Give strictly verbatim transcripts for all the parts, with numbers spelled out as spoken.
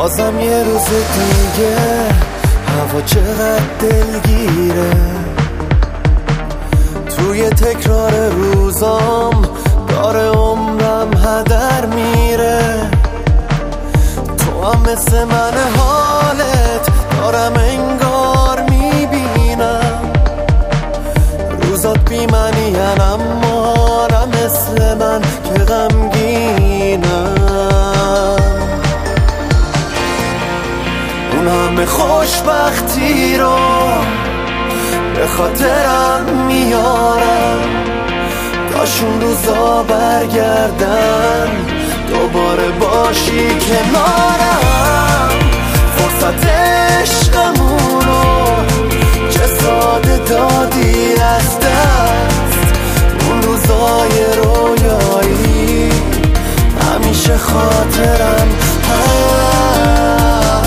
بازم یه روز دیگه هوا چقدر دلگیره، توی تکرار روزام داره عمرم هدر میره. تو هم مثل من حالت دارم انگار میبینم، روزات بی معنین اما نه مثل من که غمگینم. اون همه خوشبختی رو به خاطرم میارم، کاش اون روزا برگردن دوباره باشی کنارم. فرصت عشقمونو چه ساده دادی از دست، اون روزای رویایی همیشه خاطرم هست.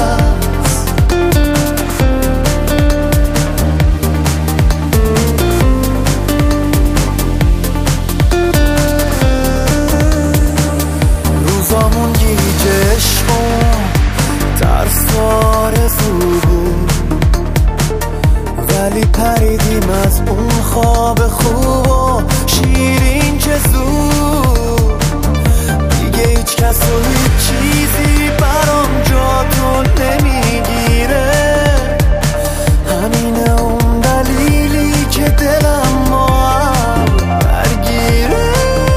روزامون گیج عشق و ترس آرزو بود، ولی پریدیم از اون خواب خوب و شیرین که زود. دیگه هیچ کس و هیچ چیزی برام جاتو نمیگیره، همینه اون دلیلی که دلم ما هم درگیره.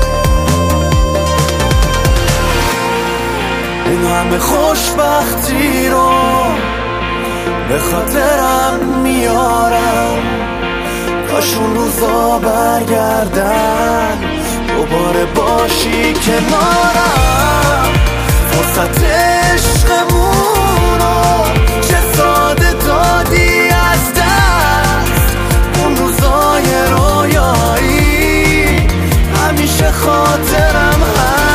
اون همه خوشبختی رو به خاطرم میارم، کاش اون روزا برگردن دوباره باشی کنارم. فرصت عشقمونو چه ساده دادی از دست، اون روزای رویایی همیشه خاطرم هست.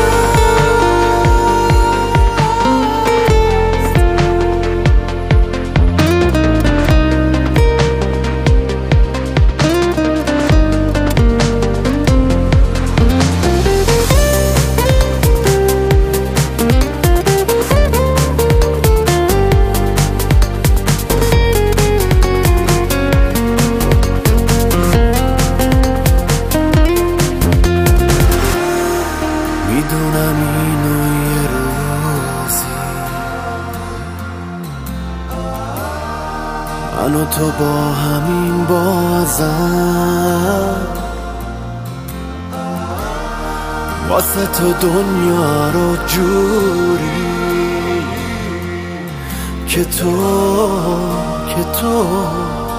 میدونم اینو یه روزی من و تو با همین بازم واسه تو دنیا رو جوری که تو که تو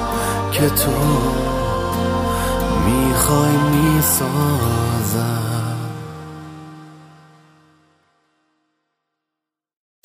که تو میخوای میسازم.